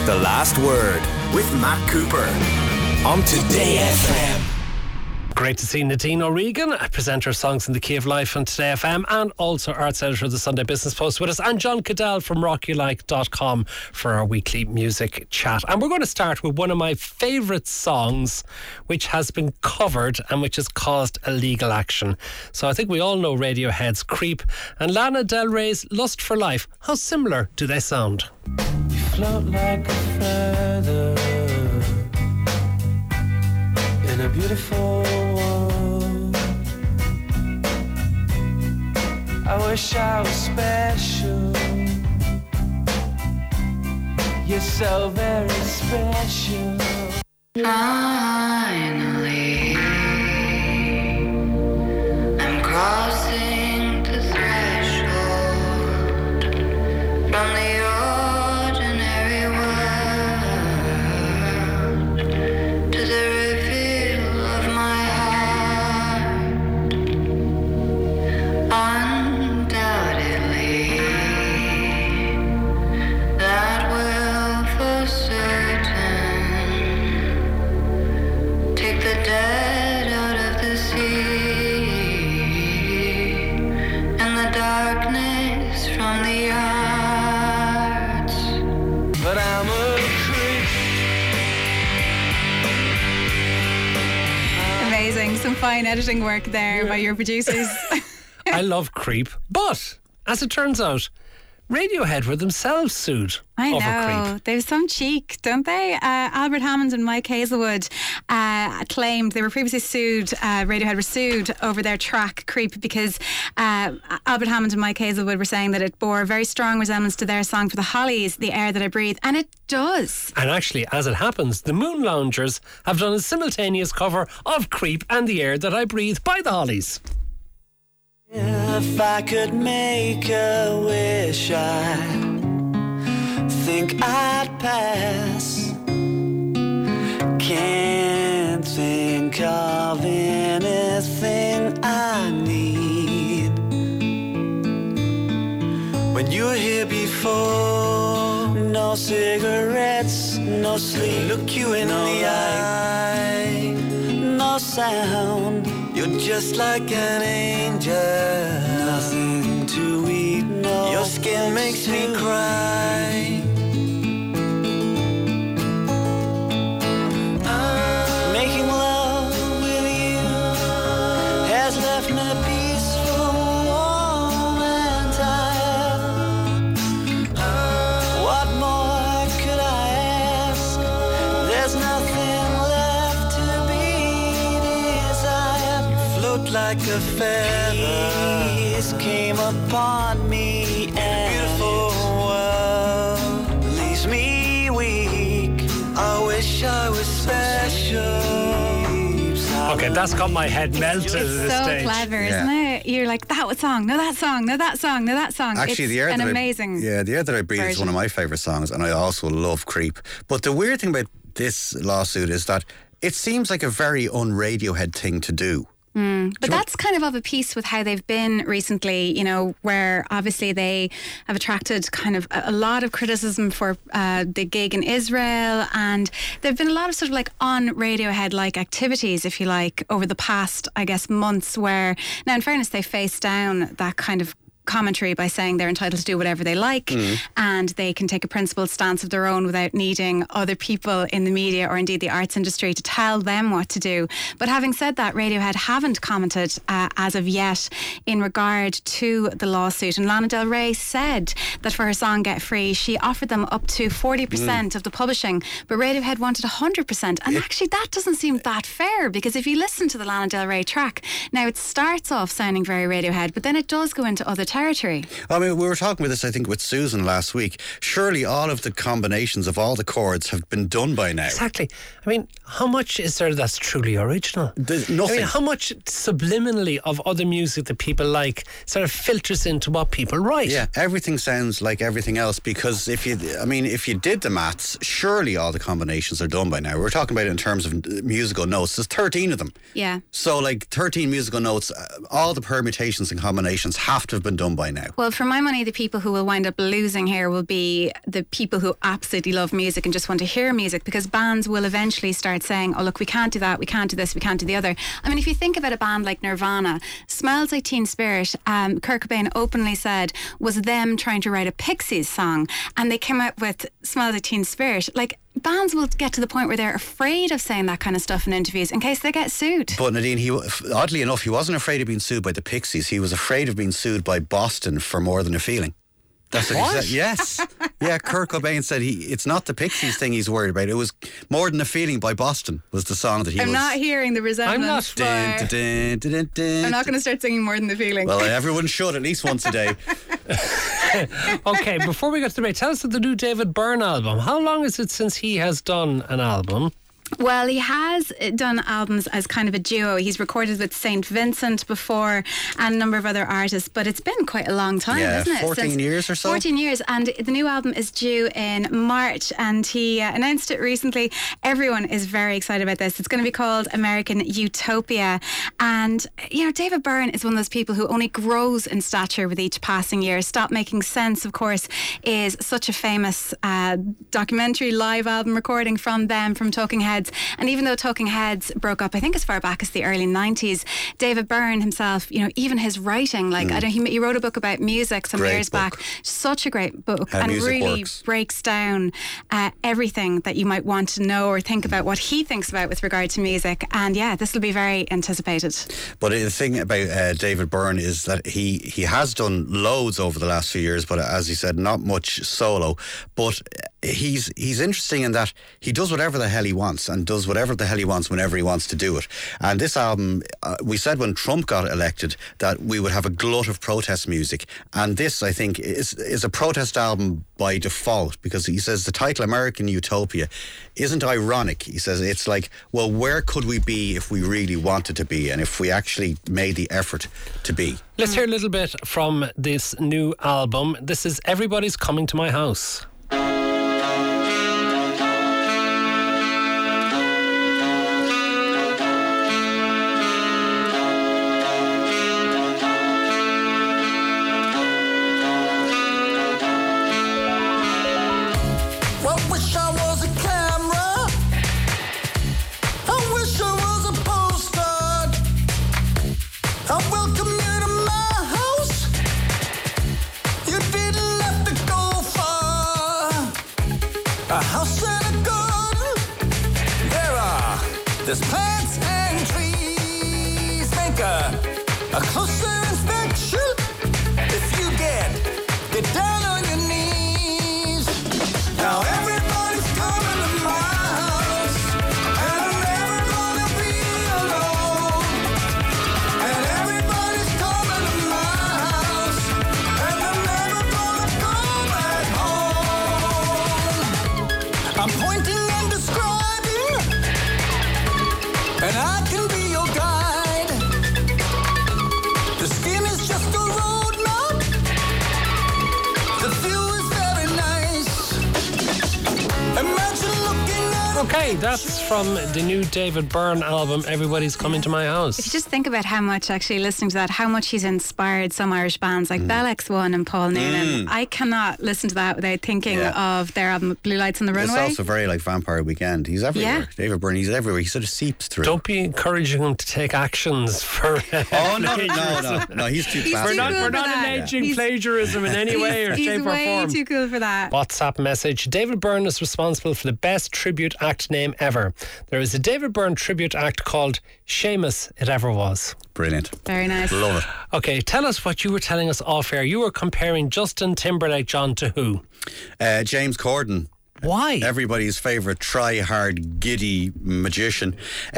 The Last Word with Matt Cooper on Today FM. Great to see Nadine O'Regan, a presenter of Songs in the Key of Life on Today FM, and also arts editor of the Sunday Business Post with us, and John Cadell from rockyouLike.com for our weekly music chat. And we're going to start with one of my favourite songs, which has been covered and which has caused a legal action. So I think we all know Radiohead's Creep and Lana Del Rey's Lust for Life. How similar do they sound? You float like a feather in a beautiful world. I wish I was special. You're so very special. Finally, I'm crossing the threshold from the ordinary world to the reveal of my heart. Undoubtedly, that will for certain take the dead out of the sea and the darkness from the arts. But I'm a creep. Amazing. Some fine editing work there by your producers. I love Creep, but as it turns out, Radiohead were themselves sued I over know. Creep. They have some cheek, don't they? Albert Hammond and Mike Hazelwood claimed they were previously sued. Radiohead were sued over their track Creep because Albert Hammond and Mike Hazelwood were saying that it bore a very strong resemblance to their song for the Hollies, The Air That I Breathe. And it does. And actually, as it happens, the Moon Loungers have done a simultaneous cover of Creep and The Air That I Breathe by the Hollies. If I could make a wish, I think I'd pass. Can't think of anything I need. When you were here before, no cigarettes, no sleep. Look you in the eye, no sound. You're just like an angel. Nothing to eat, no. Your skin makes me cry. Making love with you has left me peaceful, warm and tired. What more could I ask? There's nothing left to be desired. You float like a feather. Peace came upon me and a beautiful world leaves me weak. I wish I was special. Okay, that's got my head melted at It's this so stage. clever, isn't it? You're like, that song, no that song, no that song, no that song. Actually, it's The Air an That amazing The Air That I Breathe is version. one of my favourite songs, and I also love Creep. But the weird thing about this lawsuit is that it seems like a very un-Radiohead thing to do. But that's kind of a piece with how they've been recently, you know, where obviously they have attracted kind of a lot of criticism for the gig in Israel, and there have been a lot of sort of like on Radiohead-like activities, if you like, over the past, I guess, months where, now in fairness, they faced down that kind of commentary by saying they're entitled to do whatever they like and they can take a principled stance of their own without needing other people in the media or indeed the arts industry to tell them what to do. But having said that, Radiohead haven't commented as of yet in regard to the lawsuit, and Lana Del Rey said that for her song Get Free she offered them up to 40% of the publishing, but Radiohead wanted 100%, and actually that doesn't seem that fair, because if you listen to the Lana Del Rey track, now it starts off sounding very Radiohead, but then it does go into other territory. I mean, we were talking about this, I think, with Susan last week. Surely all of the combinations of all the chords have been done by now. Exactly. I mean, how much is there that's truly original? There's nothing. I mean, how much subliminally of other music that people like sort of filters into what people write? Yeah, everything sounds like everything else, because if you did the maths, surely all the combinations are done by now. We're talking about it in terms of musical notes. There's 13 of them. Yeah. So like 13 musical notes, all the permutations and combinations have to have been done by now. Well, for my money, the people who will wind up losing here will be the people who absolutely love music and just want to hear music, because bands will eventually start saying, oh, look, we can't do that, we can't do this, we can't do the other. I mean, if you think about a band like Nirvana, Smells Like Teen Spirit, Kurt Cobain openly said was them trying to write a Pixies song, and they came out with Smells Like Teen Spirit. Like, bands will get to the point where they're afraid of saying that kind of stuff in interviews in case they get sued. But Nadine, oddly enough, he wasn't afraid of being sued by the Pixies. He was afraid of being sued by Boston for More Than a Feeling. That's what he said. Yes. Yeah, Kurt Cobain said it's not the Pixies thing he's worried about. It was More Than a Feeling by Boston was the song that he was... I'm not hearing the resemblance. I'm not going to start singing More Than the Feeling. Well, everyone should at least once a day. Okay, before we get to the break, tell us about the new David Byrne album. How long is it since he has done an album? Well, he has done albums as kind of a duo. He's recorded with St. Vincent before and a number of other artists, but it's been quite a long time, isn't it? 14 years or so. 14 years, and the new album is due in March, and he announced it recently. Everyone is very excited about this. It's going to be called American Utopia, and, you know, David Byrne is one of those people who only grows in stature with each passing year. Stop Making Sense, of course, is such a famous documentary live album recording from Talking Heads. And even though Talking Heads broke up, I think as far back as the early 90s, David Byrne himself, you know, even his writing, like, I don't, he wrote a book about music some years back. Such a great book. How and really works. Breaks down everything that you might want to know or think about what he thinks about with regard to music. And yeah, this will be very anticipated. But the thing about David Byrne is that he has done loads over the last few years, but as he said, not much solo. But he's interesting in that he does whatever the hell he wants and does whatever the hell he wants whenever he wants to do it. And this album, we said when Trump got elected that we would have a glut of protest music, and this, I think, is a protest album by default, because he says the title American Utopia isn't ironic. He says it's like, well, where could we be if we really wanted to be and if we actually made the effort to be? Let's hear a little bit from this new album. This is Everybody's Coming to My House. There's plants and trees. Make a closer inspection. If you get down on your knees. Now everybody's coming to my house, and I'm never gonna be alone. And everybody's coming to my house, and I'm never gonna go back home. I'm pointing and describing, and I can be your guide. The skin is just a roadmap. The view is very nice. Imagine looking at Okay, that's from the new David Byrne album, Everybody's Coming to My House. If you just think about how much, actually listening to that, how much he's inspired some Irish bands like Bell X1 and Paul Noonan. I cannot listen to that without thinking of their album Blue Lights on the Runway. It's also very like Vampire Weekend. He's everywhere. Yeah. David Byrne, he's everywhere. He sort of seeps through. Don't be encouraging him to take actions for... Oh, no, he's too classy. We're not alleging plagiarism in any way or shape or form. He's way too cool for that. WhatsApp message. David Byrne is responsible for the best tribute act name ever. There is a David Byrne tribute act called Seamus It Ever Was. Brilliant. Very nice. Love it. Okay, tell us what you were telling us off air. You were comparing Justin Timberlake, John, to who? James Corden. Why? Everybody's favourite try-hard, giddy magician.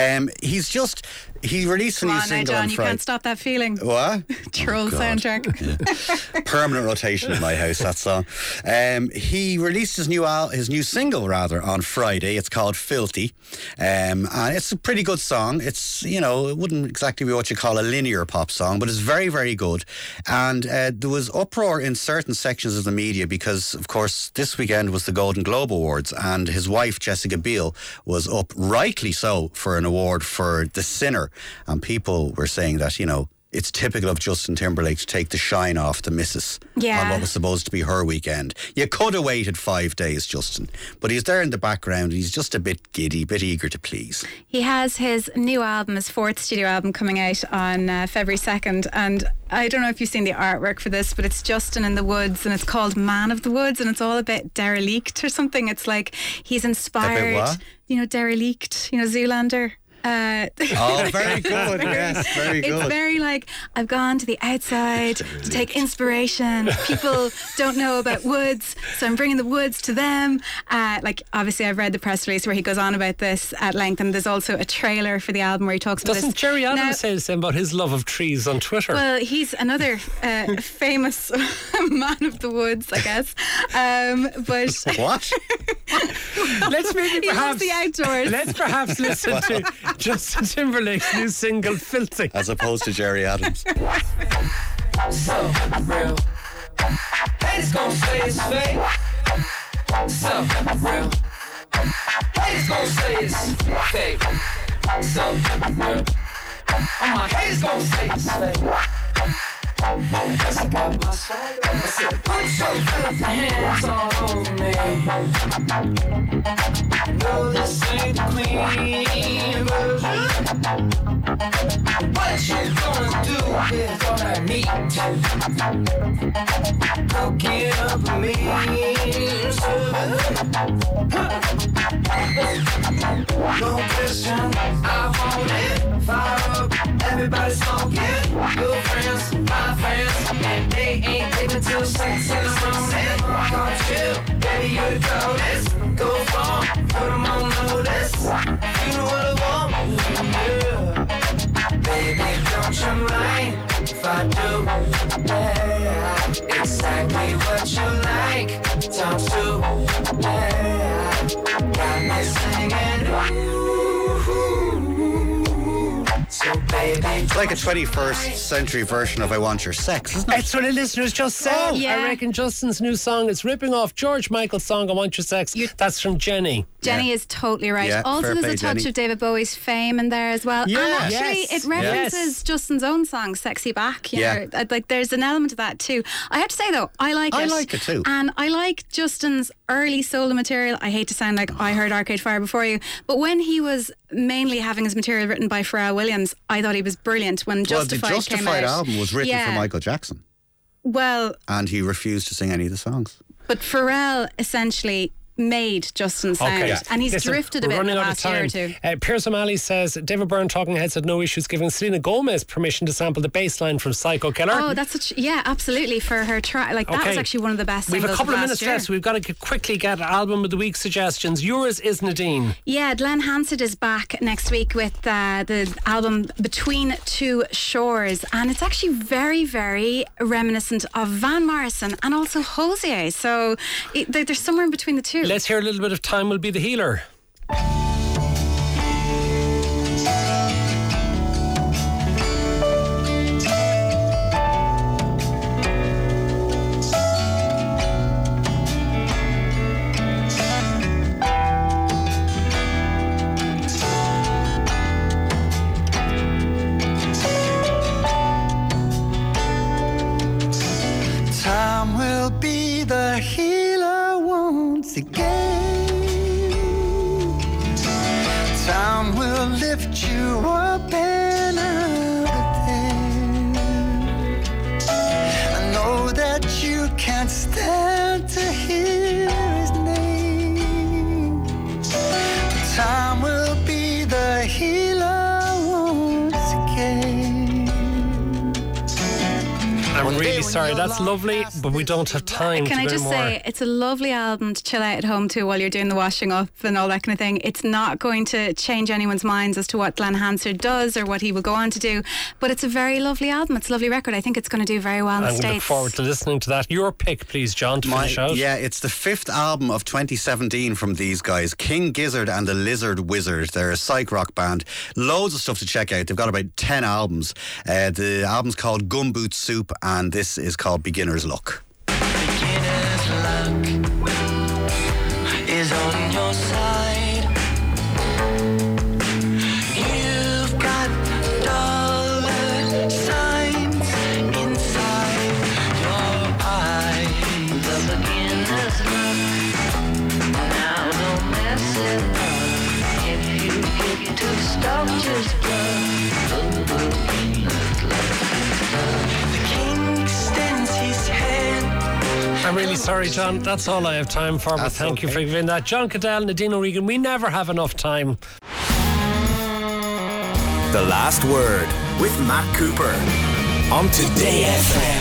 He released a new single John, on you Friday. can't stop that feeling. What? Troll God. soundtrack. Yeah. Permanent rotation in my house, that song. He released his new single on Friday. It's called Filthy. And it's a pretty good song. It's, it wouldn't exactly be what you call a linear pop song, but it's very, very good. And there was uproar in certain sections of the media because, of course, this weekend was the Golden Globe Awards, and his wife, Jessica Biel, was up, rightly so, for an award for The Sinner. And people were saying that, it's typical of Justin Timberlake to take the shine off the missus Yeah. on what was supposed to be her weekend. You could have waited 5 days, Justin, but he's there in the background and he's just a bit giddy, a bit eager to please. He has his new album, his 4th studio album, coming out on February 2nd. And I don't know if you've seen the artwork for this, but it's Justin in the woods and it's called Man of the Woods and it's all a bit derelict or something. It's like he's inspired. what? You know, derelict, Zoolander. Oh, very good. Yes, very good. It's very like, I've gone to the outside to take inspiration. People don't know about woods, so I'm bringing the woods to them. Obviously, I've read the press release where he goes on about this at length, and there's also a trailer for the album where he talks about this. Doesn't Jerry Adams say the same about his love of trees on Twitter? Well, he's another famous man of the woods, I guess. But What? let's maybe he loves perhaps the outdoors. let's perhaps listen to Justin Timberlake's new single, "Filthy." As opposed to Jerry Adams. So real. Haters gon' say it's fake. So real. Haters gon' say it's fake. So real. All my haters gon' say it's fake. Yes, I got my soul. I said, put your filthy hands all over me. No, this ain't the clean version. What you gonna do with all that meat? Cook it up for me, no question, I want it. Fire up, everybody smoking. Your friends, my friends, they ain't living till 6 in the morning. Come chill, baby, you the coldest. Go far, put them on notice. You know what I want, yeah. Baby, don't you mind if I do? Yeah, exactly what you like. Times 2, yeah. Got me singing, ooh. So baby, It's like a 21st century version of I Want Your Sex, isn't it? That's what a listener's just said. yeah. I reckon Justin's new song is ripping off George Michael's song, "I Want Your Sex." That's from Jenny. Jenny is totally right. Yeah, Also, fair there's play, a touch Jenny. of David Bowie's Fame in there as well. Yeah. And actually, Yes. it references Yes. Justin's own song, Sexy Back. You Yeah. know, like there's an element of that too. I have to say though, I like it. I like it too. And I like Justin's early solo material. I hate to sound like I heard Arcade Fire before you, but when he was mainly having his material written by Pharrell Williams, I thought he was brilliant when Well, the Justified came Justified out. album was written for Michael Jackson, Well, and he refused to sing any of the songs. but Pharrell essentially made Justin sound, Okay. and he's Listen, drifted a we're bit in the running out of last year or time. two. Pierce O'Malley says David Byrne Talking Heads had no issues giving Selena Gomez permission to sample the bass line from Psycho Killer. Oh, that's such, yeah, absolutely, for her track. Like, that was Okay. actually one of the best We've singles a couple of last minutes year. left, so we've got to quickly get album of the week suggestions. Yours is Nadine. Yeah, Glenn Hansard is back next week with the album Between Two Shores, and it's actually very, very reminiscent of Van Morrison and also Hosier. So there's somewhere in between the two. Let's hear a little bit of Time Will Be the Healer. time will be the healer once again. Time will lift you up and out of there. I know that you can't stand to hear his name. Time will be the healer once again. I'm really sorry, that's lovely, but we don't have time Can to I do just more. say, it's a lovely album to chill out at home to while you're doing the washing up and all that kind of thing. It's not going to change anyone's minds as to what Glenn Hansard does or what he will go on to do, but it's a very lovely album. It's a lovely record. I think it's going to do very well in the I'm going to States. look forward to listening to that. Your pick, please, John, to finish out. Yeah, it's the 5th album of 2017 from these guys, King Gizzard and the Lizard Wizard. They're a psych rock band. Loads of stuff to check out. They've got about 10 albums. The album's called Gumboot Soup, and this is called Beginner's Luck. Beginner's luck is on your side. You've got dollar signs. I'm really sorry, John. That's all I have time for, but thank you for giving that. John Cadell, Nadine O'Regan, we never have enough time. The Last Word with Matt Cooper on Today FM.